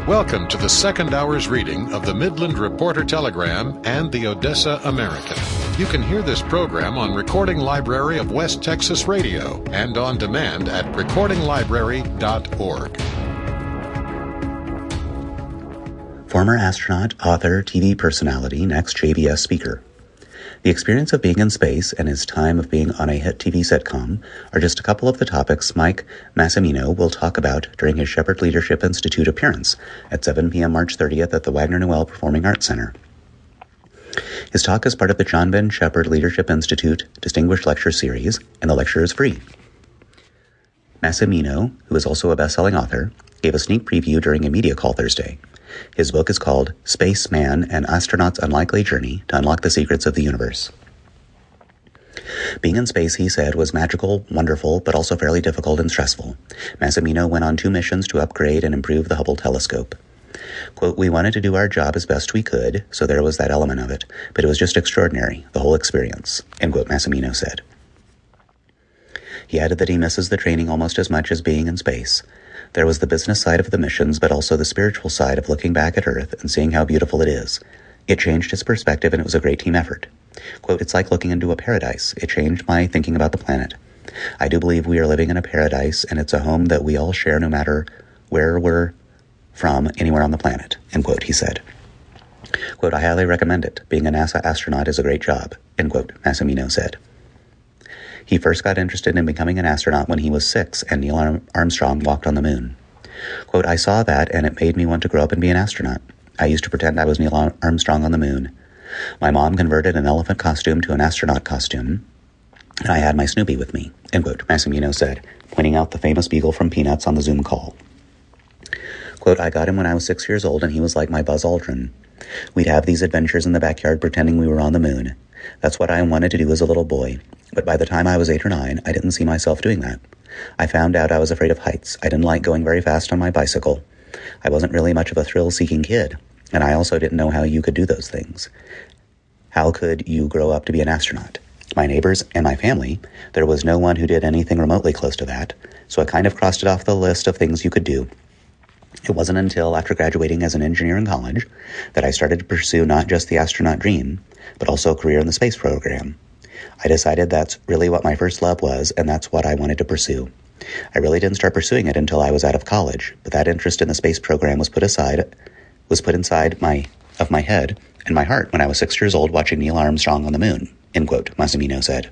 Welcome to the second hour's reading of the Midland Reporter Telegram and the Odessa American. You can hear this program on Recording Library of West Texas Radio and on demand at recordinglibrary.org. Former astronaut, author, TV personality, next JBS speaker. The experience of being in space and his time of being on a hit TV sitcom are just a couple of the topics Mike Massimino will talk about during his Shepherd Leadership Institute appearance at 7 p.m. March 30th at the Wagner Newell Performing Arts Center. His talk is part of the John Ben Shepherd Leadership Institute Distinguished Lecture Series, and the lecture is free. Massimino, who is also a best-selling author, gave a sneak preview during a media call Thursday. His book is called Spaceman: An Astronaut's Unlikely Journey to Unlock the Secrets of the Universe. Being in space, he said, was magical, wonderful, but also fairly difficult and stressful. Massimino went on 2 missions to upgrade and improve the Hubble telescope. Quote, "We wanted to do our job as best we could, so there was that element of it, but it was just extraordinary, the whole experience," end quote, Massimino said. He added that he misses the training almost as much as being in space. There was the business side of the missions, but also the spiritual side of looking back at Earth and seeing how beautiful it is. It changed his perspective, and it was a great team effort. Quote, "It's like looking into a paradise. It changed my thinking about the planet. I do believe we are living in a paradise, and it's a home that we all share no matter where we're from, anywhere on the planet," end quote, he said. Quote, "I highly recommend it. Being a NASA astronaut is a great job," end quote, Massimino said. He first got interested in becoming an astronaut when he was 6 and Neil Armstrong walked on the moon. Quote, "I saw that and it made me want to grow up and be an astronaut. I used to pretend I was Neil Armstrong on the moon. My mom converted an elephant costume to an astronaut costume, and I had my Snoopy with me," end quote, Massimino said, pointing out the famous beagle from Peanuts on the Zoom call. Quote, "I got him when I was 6 years old and he was like my Buzz Aldrin. We'd have these adventures in the backyard pretending we were on the moon. That's what I wanted to do as a little boy. But by the time I was 8 or 9, I didn't see myself doing that. I found out I was afraid of heights. I didn't like going very fast on my bicycle. I wasn't really much of a thrill-seeking kid, and I also didn't know how you could do those things. How could you grow up to be an astronaut? My neighbors and my family, there was no one who did anything remotely close to that, so I kind of crossed it off the list of things you could do. It wasn't until after graduating as an engineer in college that I started to pursue not just the astronaut dream, but also a career in the space program. I decided that's really what my first love was, and that's what I wanted to pursue. I really didn't start pursuing it until I was out of college, but that interest in the space program was put inside my head and my heart when I was 6 years old watching Neil Armstrong on the moon," end quote, Massimino said.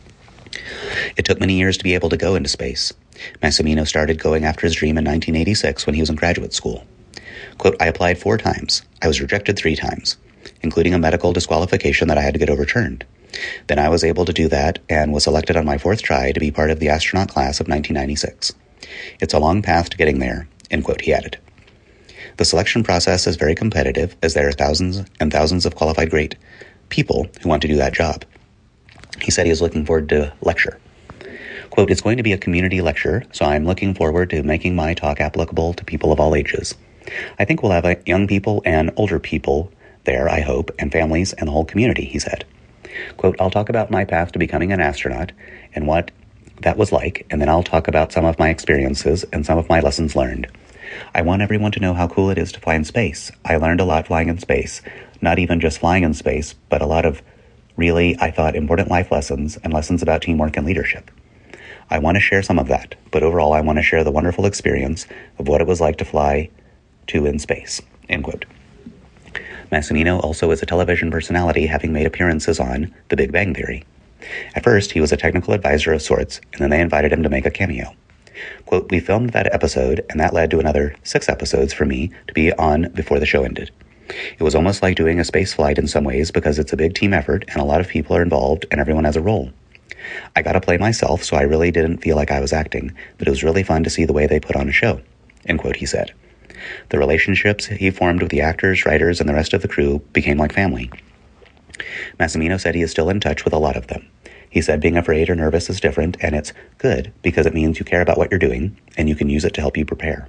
It took many years to be able to go into space. Massimino started going after his dream in 1986 when he was in graduate school. Quote, "I applied 4 times. I was rejected 3 times, including a medical disqualification that I had to get overturned. Then I was able to do that and was selected on my 4th try to be part of the astronaut class of 1996. It's a long path to getting there," end quote, he added. The selection process is very competitive as there are thousands and thousands of qualified great people who want to do that job. He said he is looking forward to lecture. Quote, "It's going to be a community lecture, so I'm looking forward to making my talk applicable to people of all ages. I think we'll have young people and older people there, I hope, and families and the whole community," he said. Quote, "I'll talk about my path to becoming an astronaut and what that was like, and then I'll talk about some of my experiences and some of my lessons learned. I want everyone to know how cool it is to fly in space. I learned a lot flying in space, not even just flying in space, but a lot of really, I thought, important life lessons and lessons about teamwork and leadership. I want to share some of that, but overall I want to share the wonderful experience of what it was like to fly to in space," end quote. Massimino also is a television personality, having made appearances on The Big Bang Theory. At first, he was a technical advisor of sorts, and then they invited him to make a cameo. Quote, "We filmed that episode, and that led to another 6 episodes for me to be on before the show ended. It was almost like doing a space flight in some ways because it's a big team effort and a lot of people are involved and everyone has a role. I got to play myself, so I really didn't feel like I was acting, but it was really fun to see the way they put on a show," end quote, he said. The relationships he formed with the actors, writers, and the rest of the crew became like family. Massimino said he is still in touch with a lot of them. He said being afraid or nervous is different, and it's good because it means you care about what you're doing, and you can use it to help you prepare.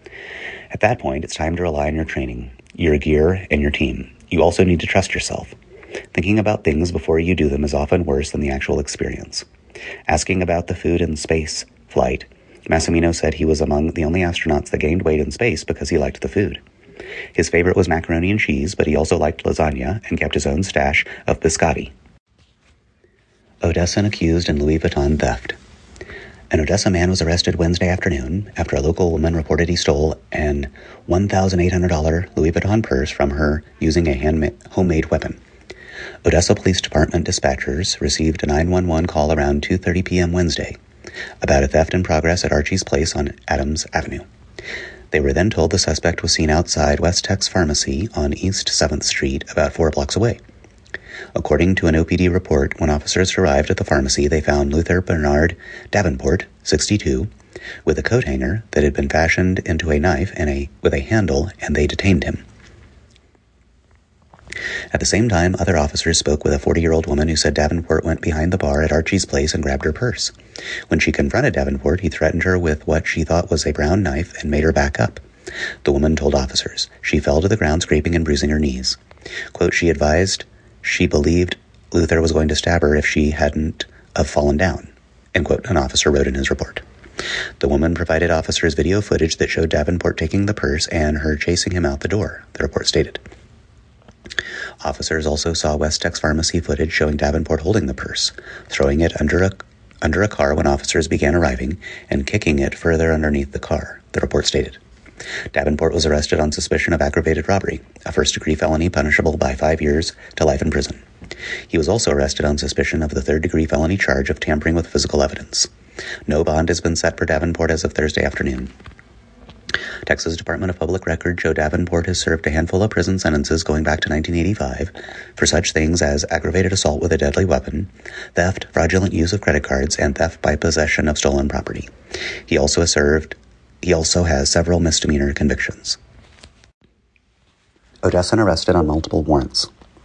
At that point, it's time to rely on your training, your gear, and your team. You also need to trust yourself. Thinking about things before you do them is often worse than the actual experience. Asking about the food in space flight Massimino said he was among the only astronauts that gained weight in space because he liked the food. His favorite was macaroni and cheese, but he also liked lasagna and kept his own stash of biscotti. Odessan accused in Louis Vuitton theft. An Odessa man was arrested Wednesday afternoon after a local woman reported he stole an $1,800 Louis Vuitton purse from her using a homemade weapon. Odessa Police Department dispatchers received a 911 call around 2:30 p.m. Wednesday about a theft in progress at Archie's Place on Adams Avenue. They were then told the suspect was seen outside West Tex Pharmacy on East 7th Street, about 4 blocks away. According to an OPD report, when officers arrived at the pharmacy, they found Luther Bernard Davenport, 62, with a coat hanger that had been fashioned into a knife with a handle, and they detained him. At the same time, other officers spoke with a 40-year-old woman who said Davenport went behind the bar at Archie's Place and grabbed her purse. When she confronted Davenport, he threatened her with what she thought was a brown knife and made her back up. The woman told officers. She fell to the ground, scraping and bruising her knees. Quote, she advised she believed Luther was going to stab her if she hadn't have fallen down, end quote, an officer wrote in his report. The woman provided officers video footage that showed Davenport taking the purse and her chasing him out the door, the report stated. Officers also saw West Tex Pharmacy footage showing Davenport holding the purse, throwing it under a car when officers began arriving, and kicking it further underneath the car, the report stated. Davenport was arrested on suspicion of aggravated robbery, a first-degree felony punishable by 5 years to life in prison. He was also arrested on suspicion of the third-degree felony charge of tampering with physical evidence. No bond has been set for Davenport as of Thursday afternoon. Texas Department of Public Records show Davenport has served a handful of prison sentences going back to 1985 for such things as aggravated assault with a deadly weapon, theft, fraudulent use of credit cards, and theft by possession of stolen property. He also has several misdemeanor convictions. Odessan arrested on multiple warrants.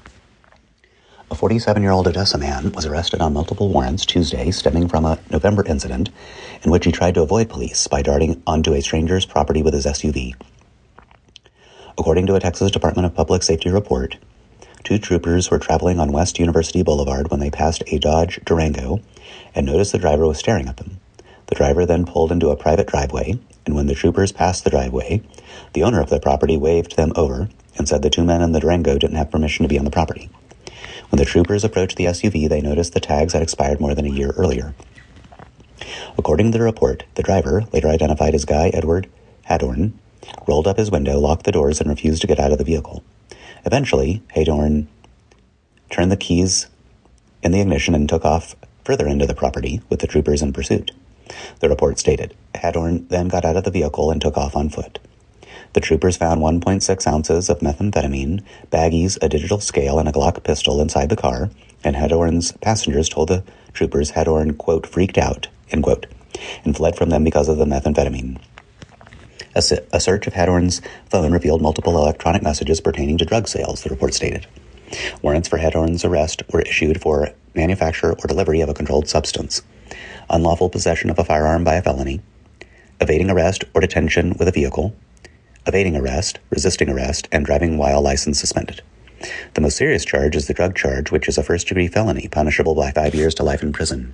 A 47-year-old Odessa man was arrested on multiple warrants Tuesday stemming from a November incident in which he tried to avoid police by darting onto a stranger's property with his SUV. According to a Texas Department of Public Safety report, 2 troopers were traveling on West University Boulevard when they passed a Dodge Durango and noticed the driver was staring at them. The driver then pulled into a private driveway, and when the troopers passed the driveway, the owner of the property waved them over and said the 2 men in the Durango didn't have permission to be on the property. When the troopers approached the SUV, they noticed the tags had expired more than a year earlier. According to the report, the driver, later identified as Guy Edward Hadorn, rolled up his window, locked the doors, and refused to get out of the vehicle. Eventually, Hadorn turned the keys in the ignition and took off further into the property with the troopers in pursuit. The report stated, Hadorn then got out of the vehicle and took off on foot. The troopers found 1.6 ounces of methamphetamine, baggies, a digital scale, and a Glock pistol inside the car, and Hadorn's passengers told the troopers Hadorn, quote, freaked out, end quote, and fled from them because of the methamphetamine. A search of Hadorn's phone revealed multiple electronic messages pertaining to drug sales, the report stated. Warrants for Hadorn's arrest were issued for manufacture or delivery of a controlled substance, unlawful possession of a firearm by a felony, evading arrest or detention with a vehicle, evading arrest, resisting arrest, and driving while license suspended. The most serious charge is the drug charge, which is a first-degree felony, punishable by 5 years to life in prison.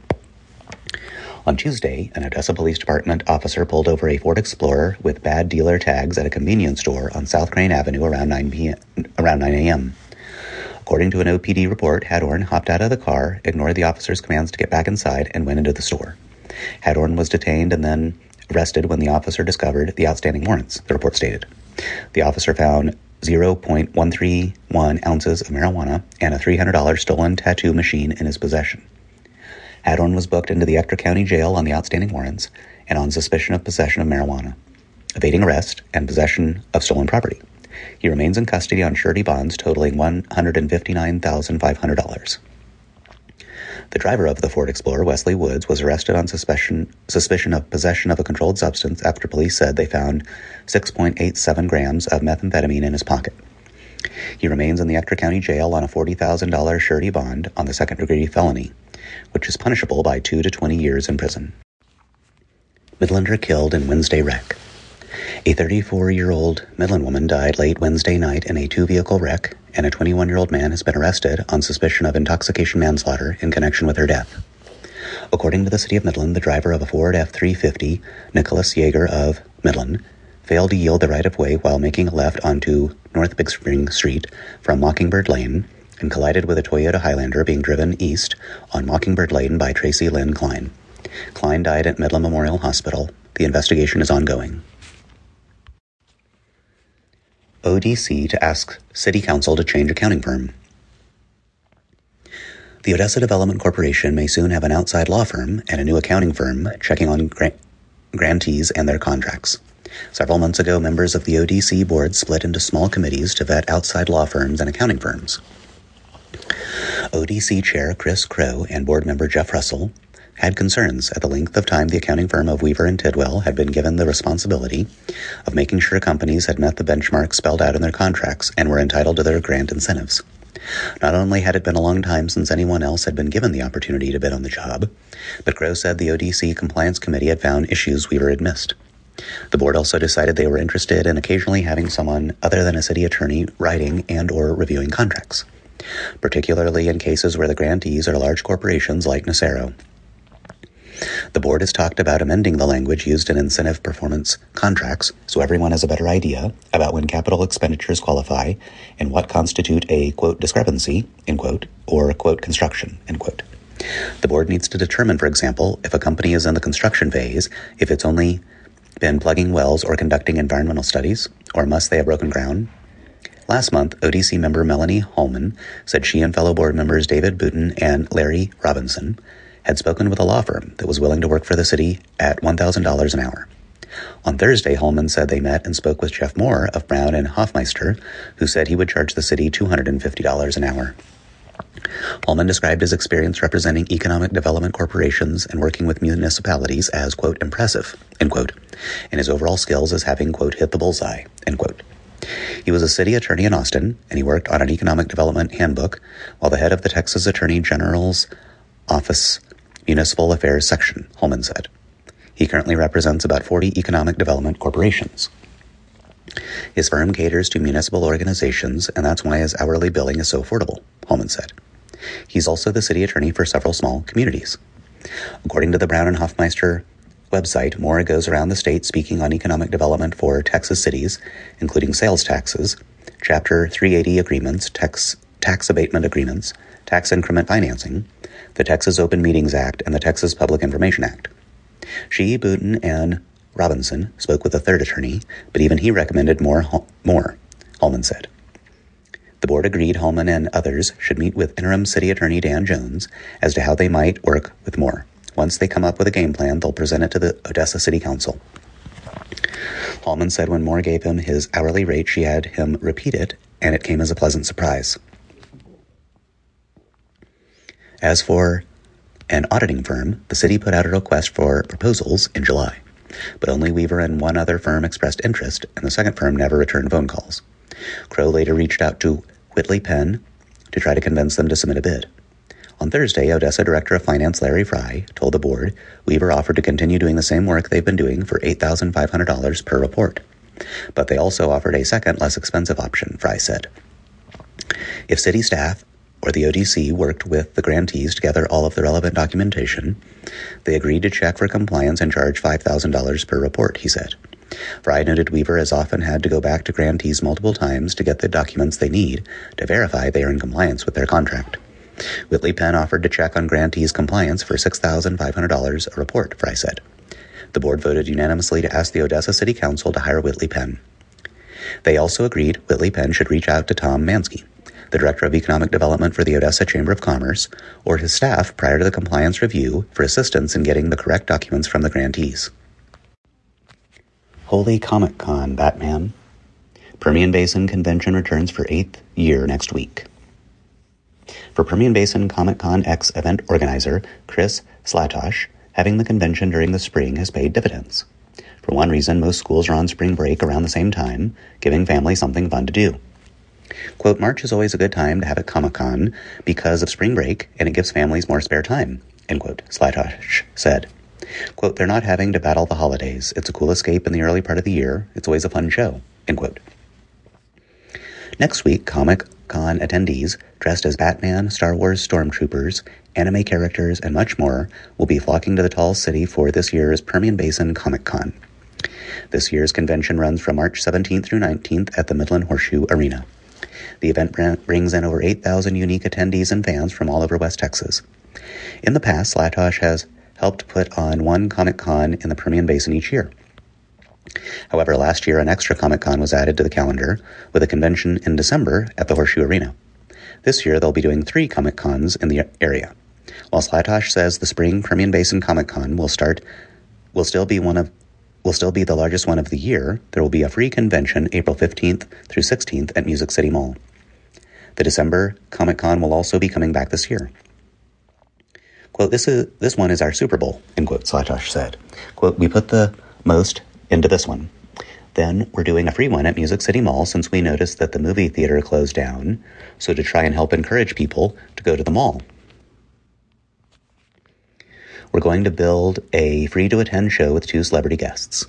On Tuesday, an Odessa Police Department officer pulled over a Ford Explorer with bad dealer tags at a convenience store on South Crane Avenue around 9 a.m. According to an OPD report, Hadorn hopped out of the car, ignored the officer's commands to get back inside, and went into the store. Hadorn was detained and then arrested when the officer discovered the outstanding warrants, the report stated. The officer found 0.131 ounces of marijuana and a $300 stolen tattoo machine in his possession. Hadorn was booked into the Ector County Jail on the outstanding warrants and on suspicion of possession of marijuana, evading arrest, and possession of stolen property. He remains in custody on surety bonds totaling $159,500. The driver of the Ford Explorer, Wesley Woods, was arrested on suspicion of possession of a controlled substance after police said they found 6.87 grams of methamphetamine in his pocket. He remains in the Ector County Jail on a $40,000 surety bond on the second-degree felony, which is punishable by 2 to 20 years in prison. Midlander killed in Wednesday wreck. A 34-year-old Midland woman died late Wednesday night in a 2-vehicle wreck, and a 21-year-old man has been arrested on suspicion of intoxication manslaughter in connection with her death. According to the City of Midland, the driver of a Ford F-350, Nicholas Yeager of Midland, failed to yield the right-of-way while making a left onto North Big Spring Street from Mockingbird Lane and collided with a Toyota Highlander being driven east on Mockingbird Lane by Tracy Lynn Klein. Klein died at Midland Memorial Hospital. The investigation is ongoing. ODC to ask City Council to change accounting firm. The Odessa Development Corporation may soon have an outside law firm and a new accounting firm checking on grantees and their contracts. Several months ago, members of the ODC board split into small committees to vet outside law firms and accounting firms. ODC Chair Chris Crow and board member Jeff Russell had concerns at the length of time the accounting firm of Weaver and Tidwell had been given the responsibility of making sure companies had met the benchmarks spelled out in their contracts and were entitled to their grant incentives. Not only had it been a long time since anyone else had been given the opportunity to bid on the job, but Crow said the ODC Compliance Committee had found issues Weaver had missed. The board also decided they were interested in occasionally having someone other than a city attorney writing and or reviewing contracts, particularly in cases where the grantees are large corporations like Nacero. The board has talked about amending the language used in incentive performance contracts so everyone has a better idea about when capital expenditures qualify and what constitute a, quote, discrepancy, end quote, or, quote, construction, end quote. The board needs to determine, for example, if a company is in the construction phase, if it's only been plugging wells or conducting environmental studies, or must they have broken ground? Last month, ODC member Melanie Holman said she and fellow board members David Booten and Larry Robinson had spoken with a law firm that was willing to work for the city at $1,000 an hour. On Thursday, Holman said they met and spoke with Jeff Moore of Brown and Hoffmeister, who said he would charge the city $250 an hour. Holman described his experience representing economic development corporations and working with municipalities as, quote, impressive, end quote, and his overall skills as having, quote, hit the bullseye, end quote. He was a city attorney in Austin, and he worked on an economic development handbook while the head of the Texas Attorney General's Office Municipal Affairs section, Holman said. He currently represents about 40 economic development corporations. His firm caters to municipal organizations, and that's why his hourly billing is so affordable, Holman said. He's also the city attorney for several small communities. According to the Brown and Hoffmeister website, Moore goes around the state speaking on economic development for Texas cities, including sales taxes, Chapter 380 agreements, tax abatement agreements, tax increment financing, the Texas Open Meetings Act, and the Texas Public Information Act. She, Booten, and Robinson spoke with a third attorney, but even he recommended more, Holman said. The board agreed Holman and others should meet with interim city attorney Dan Jones as to how they might work with Moore. Once they come up with a game plan, they'll present it to the Odessa City Council. Holman said when Moore gave him his hourly rate, she had him repeat it, and it came as a pleasant surprise. As for an auditing firm, the city put out a request for proposals in July, but only Weaver and one other firm expressed interest, and the second firm never returned phone calls. Crow later reached out to Whitley Penn to try to convince them to submit a bid. On Thursday, Odessa Director of Finance Larry Fry told the board Weaver offered to continue doing the same work they've been doing for $8,500 per report. But they also offered a second, less expensive option, Fry said. If city staff or the ODC worked with the grantees to gather all of the relevant documentation, they agreed to check for compliance and charge $5,000 per report, he said. Fry noted Weaver has often had to go back to grantees multiple times to get the documents they need to verify they are in compliance with their contract. Whitley Penn offered to check on grantees' compliance for $6,500 a report, Fry said. The board voted unanimously to ask the Odessa City Council to hire Whitley Penn. They also agreed Whitley Penn should reach out to Tom Mansky, the Director of Economic Development for the Odessa Chamber of Commerce, or his staff prior to the compliance review for assistance in getting the correct documents from the grantees. Holy Comic Con, Batman. Permian Basin Convention returns for 8th year next week. For Permian Basin Comic Con X event organizer Chris Slatosh, having the convention during the spring has paid dividends. For one reason, most schools are on spring break around the same time, giving families something fun to do. Quote, March is always a good time to have a Comic-Con because of spring break, and it gives families more spare time, end quote, Slatosh said. Quote, they're not having to battle the holidays. It's a cool escape in the early part of the year. It's always a fun show, end quote. Next week, Comic Con attendees dressed as Batman, Star Wars stormtroopers, anime characters, and much more will be flocking to the Tall City for this year's Permian Basin Comic Con. This year's convention runs from March 17th through 19th at the Midland Horseshoe Arena. The event brings in over 8,000 unique attendees and fans from all over West Texas. In the past, Slatosh has helped put on one Comic Con in the Permian Basin each year. However, last year an extra Comic Con was added to the calendar with a convention in December at the Horseshoe Arena. This year they'll be doing 3 Comic Cons in the area. While Slatosh says the spring Permian Basin Comic Con will still be the largest one of the year, there will be a free convention April 15th through 16th at Music City Mall. The December Comic Con will also be coming back this year. Quote, this one is our Super Bowl, end quote, Slatosh said. Quote, we put the most into this one. Then we're doing a free one at Music City Mall since we noticed that the movie theater closed down, so to try and help encourage people to go to the mall. We're going to build a free-to-attend show with 2 celebrity guests.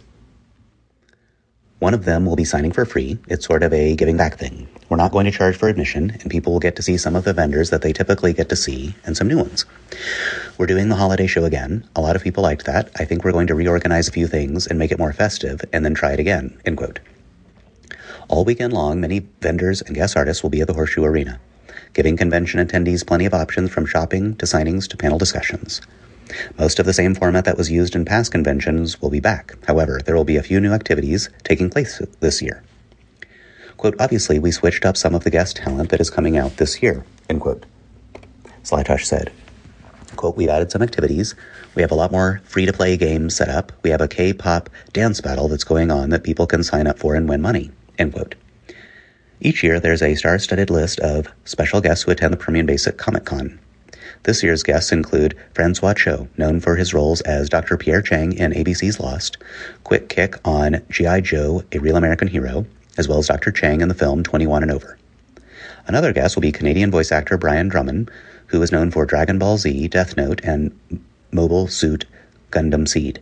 One of them will be signing for free. It's sort of a giving back thing. We're not going to charge for admission, and people will get to see some of the vendors that they typically get to see, and some new ones. We're doing the holiday show again. A lot of people liked that. I think we're going to reorganize a few things and make it more festive, and then try it again, end quote. All weekend long, many vendors and guest artists will be at the Horseshoe Arena, giving convention attendees plenty of options from shopping to signings to panel discussions. Most of the same format that was used in past conventions will be back. However, there will be a few new activities taking place this year. Quote, obviously, we switched up some of the guest talent that is coming out this year, end quote. Slatosh said, quote, we've added some activities. We have a lot more free-to-play games set up. We have a K-pop dance battle that's going on that people can sign up for and win money, end quote. Each year, there's a star-studded list of special guests who attend the Permian Basin Comic Con. This year's guests include Francois Cho, known for his roles as Dr. Pierre Chang in ABC's Lost, Quick Kick on G.I. Joe, A Real American Hero, as well as Dr. Chang in the film 21 and Over. Another guest will be Canadian voice actor Brian Drummond, who is known for Dragon Ball Z, Death Note, and Mobile Suit Gundam Seed.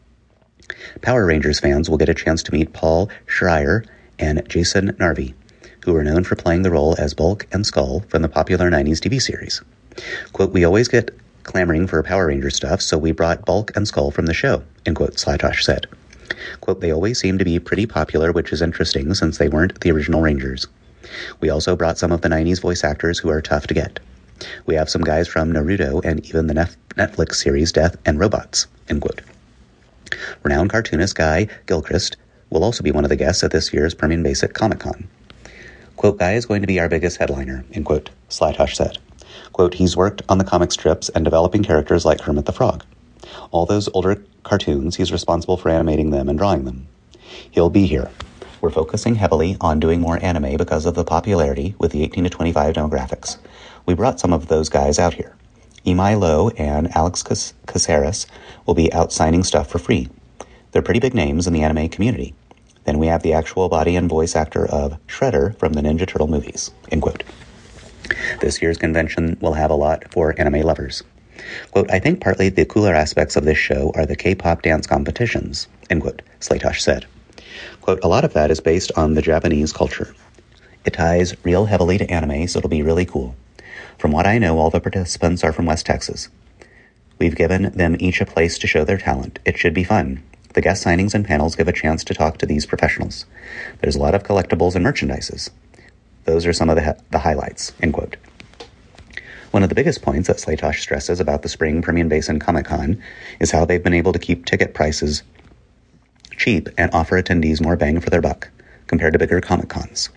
Power Rangers fans will get a chance to meet Paul Schreier and Jason Narvi, who are known for playing the role as Bulk and Skull from the popular 90s TV series. Quote, we always get clamoring for Power Ranger stuff, so we brought Bulk and Skull from the show, end quote, Slatosh said. Quote, they always seem to be pretty popular, which is interesting since they weren't the original Rangers. We also brought some of the 90s voice actors who are tough to get. We have some guys from Naruto and even the Netflix series Death and Robots, end quote. Renowned cartoonist Guy Gilchrist will also be one of the guests at this year's Permian Basin Comic Con. Quote, Guy is going to be our biggest headliner, end quote, Slatosh said. Quote, he's worked on the comic strips and developing characters like Kermit the Frog. All those older cartoons, he's responsible for animating them and drawing them. He'll be here. We're focusing heavily on doing more anime because of the popularity with the 18 to 25 demographics. We brought some of those guys out here. Imai Lowe and Alex Caceres will be out signing stuff for free. They're pretty big names in the anime community. Then we have the actual body and voice actor of Shredder from the Ninja Turtle movies, end quote. This year's convention will have a lot for anime lovers. Quote, I think partly the cooler aspects of this show are the K-pop dance competitions, end quote, Slatosh said. Quote, a lot of that is based on the Japanese culture. It ties real heavily to anime, so it'll be really cool. From what I know, all the participants are from West Texas. We've given them each a place to show their talent. It should be fun. The guest signings and panels give a chance to talk to these professionals. There's a lot of collectibles and merchandises. Those are some of the highlights, end quote. One of the biggest points that Slatosh stresses about the spring Permian Basin Comic Con is how they've been able to keep ticket prices cheap and offer attendees more bang for their buck compared to bigger Comic Cons.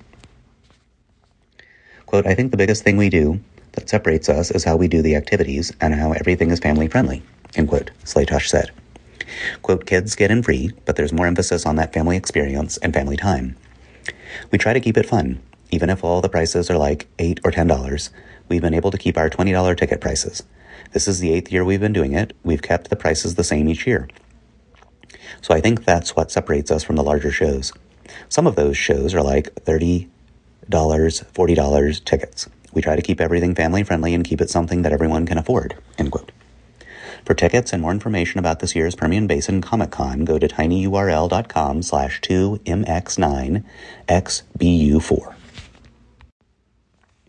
Quote, I think the biggest thing we do that separates us is how we do the activities and how everything is family friendly, end quote, Slatosh said. Quote, kids get in free, but there's more emphasis on that family experience and family time. We try to keep it fun. Even if all the prices are like $8 or $10, we've been able to keep our $20 ticket prices. This is the 8th year we've been doing it. We've kept the prices the same each year. So I think that's what separates us from the larger shows. Some of those shows are like $30, $40 tickets. We try to keep everything family friendly and keep it something that everyone can afford, end quote. For tickets and more information about this year's Permian Basin Comic Con, go to tinyurl.com/2mx9xbu4.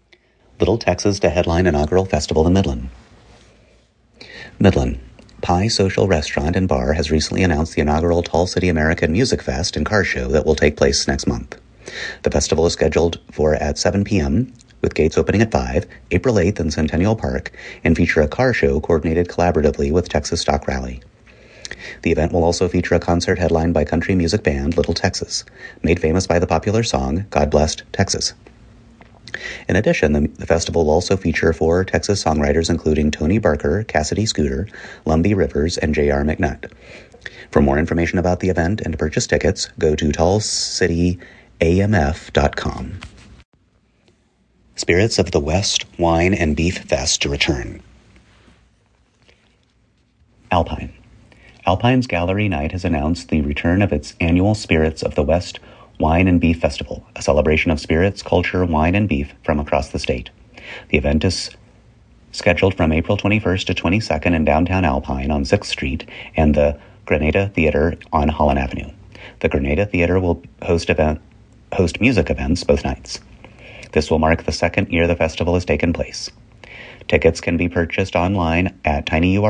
Little Texas to headline inaugural festival in Midland. Midland. Pie Social Restaurant and Bar has recently announced the inaugural Tall City American Music Fest and Car Show that will take place next month. The festival is scheduled for at 7 p.m., with gates opening at 5, April 8th in Centennial Park, and feature a car show coordinated collaboratively with Texas Stock Rally. The event will also feature a concert headlined by country music band Little Texas, made famous by the popular song God Blessed Texas. In addition, the festival will also feature 4 Texas songwriters including Tony Barker, Cassidy Scooter, Lumbee Rivers, and J.R. McNutt. For more information about the event and to purchase tickets, go to tallcityamf.com. Spirits of the West Wine and Beef Fest to return. Alpine. Alpine's Gallery Night has announced the return of its annual Spirits of the West Wine and Beef Festival, a celebration of spirits, culture, wine, and beef from across the state. The event is scheduled from April 21st to 22nd in downtown Alpine on 6th Street and the Granada Theater on Holland Avenue. The Granada Theater will host music events both nights. This will mark the second year the festival has taken place. Tickets can be purchased online at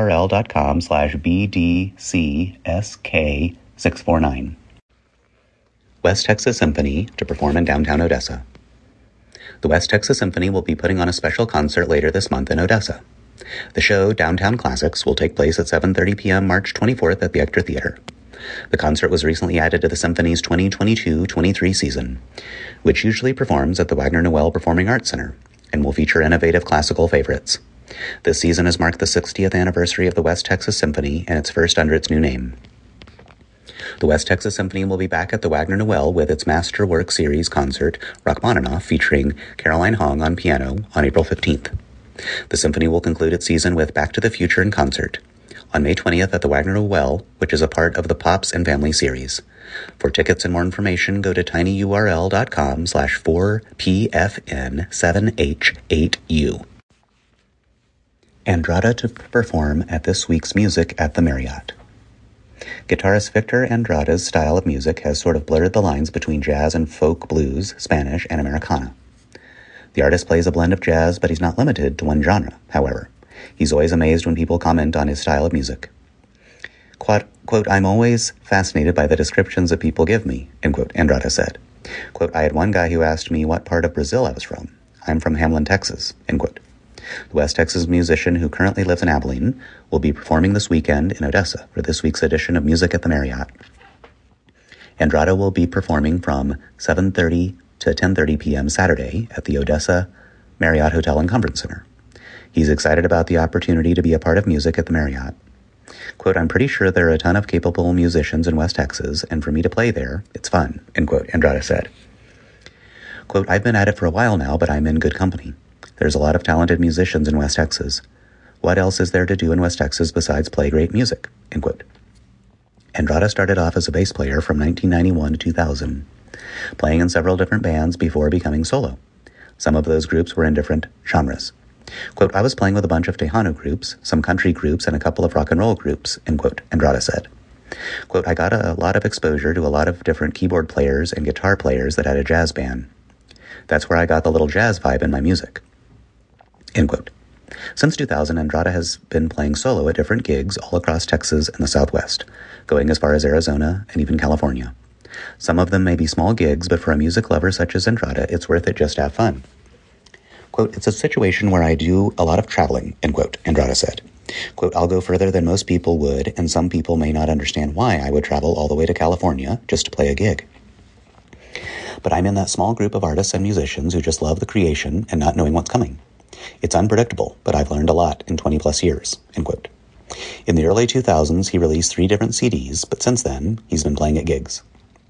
tinyurl.com/BDCSK649. West Texas Symphony to perform in downtown Odessa. The West Texas Symphony will be putting on a special concert later this month in Odessa. The show, Downtown Classics, will take place at 7:30 p.m. March 24th at the Ector Theater. The concert was recently added to the Symphony's 2022-23 season, which usually performs at the Wagner Noel Performing Arts Center, and will feature innovative classical favorites. This season has marked the 60th anniversary of the West Texas Symphony and its first under its new name. The West Texas Symphony will be back at the Wagner Noel with its Masterwork Series concert, Rachmaninoff, featuring Caroline Hong on piano on April 15th. The symphony will conclude its season with Back to the Future in concert on May 20th at the Wagner Noel, which is a part of the Pops and Family series. For tickets and more information, go to tinyurl.com/4PFN7H8U. Andrada to perform at this week's Music at the Marriott. Guitarist Victor Andrada's style of music has sort of blurred the lines between jazz and folk blues, Spanish, and Americana. The artist plays a blend of jazz, but he's not limited to one genre, however. He's always amazed when people comment on his style of music. Quote, "I'm always fascinated by the descriptions that people give me," end quote, Andrada said. Quote, "I had one guy who asked me what part of Brazil I was from. I'm from Hamlin, Texas," end quote. The West Texas musician who currently lives in Abilene will be performing this weekend in Odessa for this week's edition of Music at the Marriott. Andrada will be performing from 7:30 to 10:30 p.m. Saturday at the Odessa Marriott Hotel and Conference Center. He's excited about the opportunity to be a part of Music at the Marriott. Quote, "I'm pretty sure there are a ton of capable musicians in West Texas, and for me to play there, it's fun," end quote, Andrada said. Quote, "I've been at it for a while now, but I'm in good company. There's a lot of talented musicians in West Texas. What else is there to do in West Texas besides play great music?" End quote. Andrada started off as a bass player from 1991 to 2000, playing in several different bands before becoming solo. Some of those groups were in different genres. Quote, "I was playing with a bunch of Tejano groups, some country groups, and a couple of rock and roll groups," end quote, Andrada said. Quote, "I got a lot of exposure to a lot of different keyboard players and guitar players that had a jazz band. That's where I got the little jazz vibe in my music," end quote. Since 2000, Andrada has been playing solo at different gigs all across Texas and the Southwest, going as far as Arizona and even California. Some of them may be small gigs, but for a music lover such as Andrada, it's worth it just to have fun. Quote, "It's a situation where I do a lot of traveling," end quote, Andrada said. Quote, "I'll go further than most people would, and some people may not understand why I would travel all the way to California just to play a gig. But I'm in that small group of artists and musicians who just love the creation and not knowing what's coming. It's unpredictable, but I've learned a lot in 20 plus years," end quote. In the early 2000s, he released 3 different CDs, but since then, he's been playing at gigs.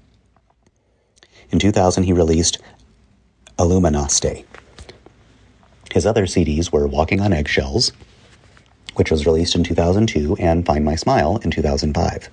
In 2000, he released Illuminaste. His other CDs were Walking on Eggshells, which was released in 2002, and Find My Smile in 2005.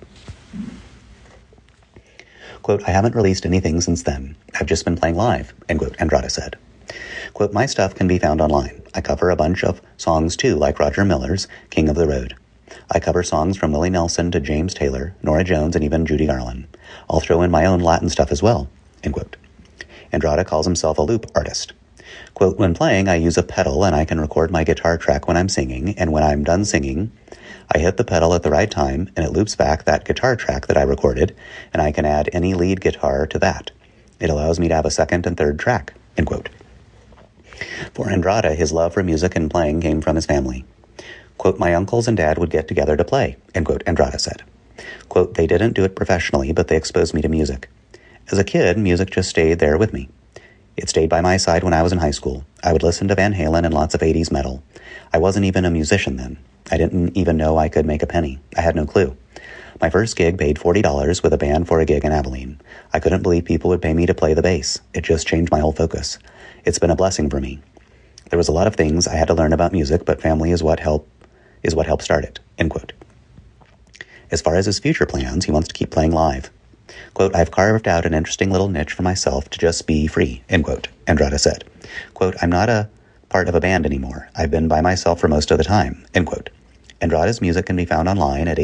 Quote, "I haven't released anything since then. I've just been playing live," end quote, Andrada said. Quote, "My stuff can be found online. I cover a bunch of songs too, like Roger Miller's King of the Road. I cover songs from Willie Nelson to James Taylor, Norah Jones, and even Judy Garland. I'll throw in my own Latin stuff as well," end quote. Andrada calls himself a loop artist. Quote, when playing, I use a pedal and I can record my guitar track when I'm singing, and when I'm done singing, I hit the pedal at the right time and it loops back that guitar track that I recorded, and I can add any lead guitar to that. It allows me to have a second and third track, end quote. For Andrade, his love for music and playing came from his family. Quote, my uncles and dad would get together to play, end quote, Andrade said. Quote, they didn't do it professionally, but they exposed me to music. As a kid, music just stayed there with me. It stayed by my side when I was in high school. I would listen to Van Halen and lots of 80s metal. I wasn't even a musician then. I didn't even know I could make a penny. I had no clue. My first gig paid $40 with a band for a gig in Abilene. I couldn't believe people would pay me to play the bass. It just changed my whole focus. It's been a blessing for me. There was a lot of things I had to learn about music, but family is what helped start it, end quote. As far as his future plans, he wants to keep playing live. Quote, I've carved out an interesting little niche for myself to just be free, end quote, Andrade said. Quote, I'm not a part of a band anymore. I've been by myself for most of the time, end quote. Andrade's music can be found online at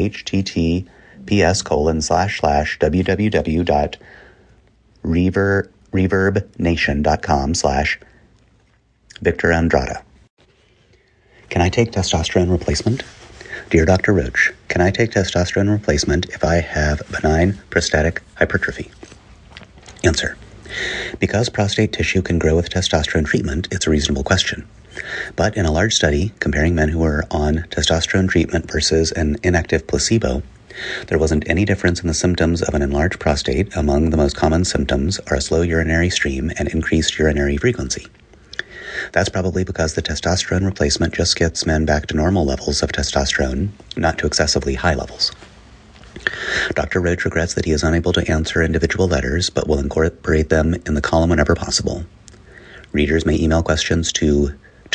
https://www.reverbnation.com/Victor Andrade. Can I take testosterone replacement? Dear Dr. Roach, can I take testosterone replacement if I have benign prostatic hypertrophy? Answer. Because prostate tissue can grow with testosterone treatment, it's a reasonable question. But in a large study comparing men who were on testosterone treatment versus an inactive placebo, there wasn't any difference in the symptoms of an enlarged prostate. Among the most common symptoms are a slow urinary stream and increased urinary frequency. That's probably because the testosterone replacement just gets men back to normal levels of testosterone, not to excessively high levels. Dr. Roach regrets that he is unable to answer individual letters, but will incorporate them in the column whenever possible. Readers may email questions to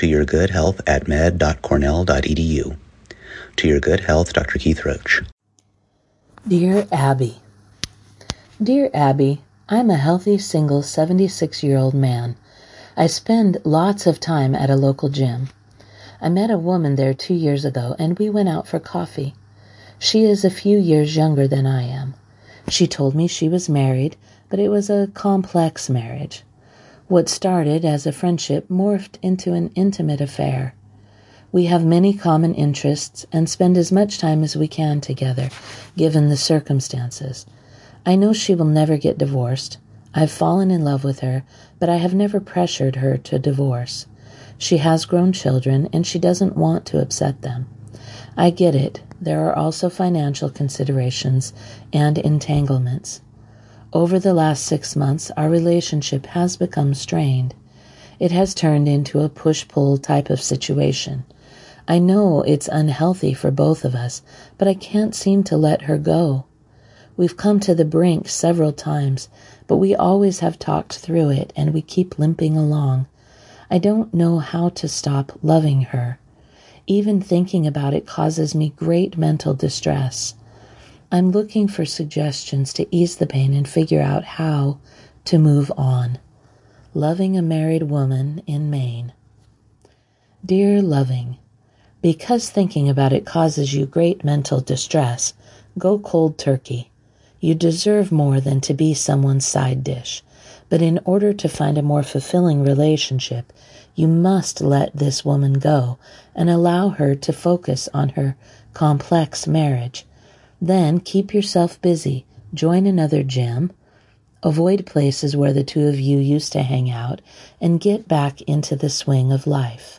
yourgoodhealth@med.cornell.edu. To Your Good Health, Dr. Keith Roach. Dear Abby, Dear Abby, I'm a healthy, single, 76-year-old man. I spend lots of time at a local gym. I met a woman there 2 years ago, and we went out for coffee. She is a few years younger than I am. She told me she was married, but it was a complex marriage. What started as a friendship morphed into an intimate affair. We have many common interests and spend as much time as we can together, given the circumstances. I know she will never get divorced. I've fallen in love with her, but I have never pressured her to divorce. She has grown children, and she doesn't want to upset them. I get it. There are also financial considerations and entanglements. Over the last 6 months, our relationship has become strained. It has turned into a push-pull type of situation. I know it's unhealthy for both of us, but I can't seem to let her go. We've come to the brink several times, but we always have talked through it, and we keep limping along. I don't know how to stop loving her. Even thinking about it causes me great mental distress. I'm looking for suggestions to ease the pain and figure out how to move on. Loving a married woman in Maine. Dear Loving, because thinking about it causes you great mental distress, go cold turkey. You deserve more than to be someone's side dish, but in order to find a more fulfilling relationship, you must let this woman go and allow her to focus on her complex marriage. Then keep yourself busy, join another gym, avoid places where the two of you used to hang out, and get back into the swing of life.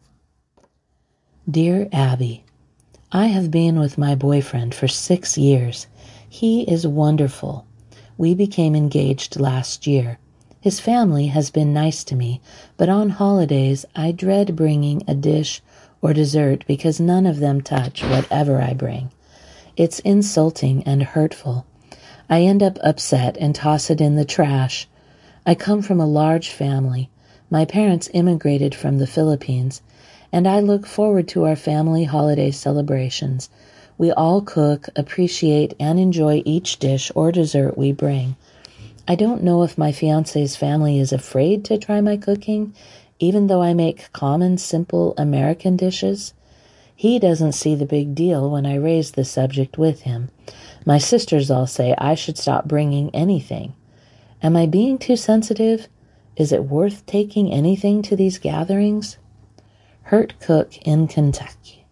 Dear Abby, I have been with my boyfriend for 6 years. He is wonderful. We became engaged last year. His family has been nice to me, but on holidays I dread bringing a dish or dessert because none of them touch whatever I bring. It's insulting and hurtful. I end up upset and toss it in the trash. I come from a large family. My parents immigrated from the Philippines, and I look forward to our family holiday celebrations. We all cook, appreciate, and enjoy each dish or dessert we bring. I don't know if my fiancé's family is afraid to try my cooking, even though I make common, simple American dishes. He doesn't see the big deal when I raise the subject with him. My sisters all say I should stop bringing anything. Am I being too sensitive? Is it worth taking anything to these gatherings? Hurt Cook in Kentucky.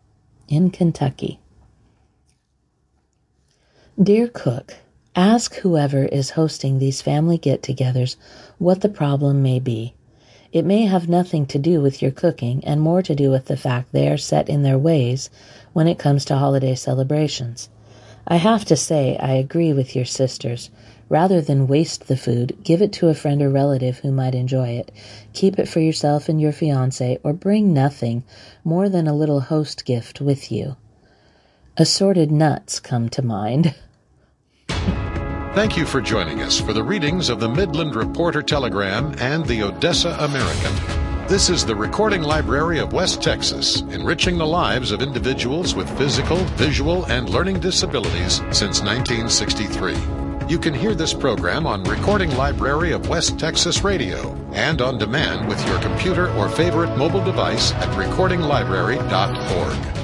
Dear Cook, ask whoever is hosting these family get-togethers what the problem may be. It may have nothing to do with your cooking and more to do with the fact they are set in their ways when it comes to holiday celebrations. I have to say I agree with your sisters. Rather than waste the food, give it to a friend or relative who might enjoy it. Keep it for yourself and your fiancé, or bring nothing more than a little host gift with you. Assorted nuts come to mind. Thank you for joining us for the readings of the Midland Reporter Telegram and the Odessa American. This is the Recording Library of West Texas, enriching the lives of individuals with physical, visual, and learning disabilities since 1963. You can hear this program on Recording Library of West Texas Radio and on demand with your computer or favorite mobile device at recordinglibrary.org.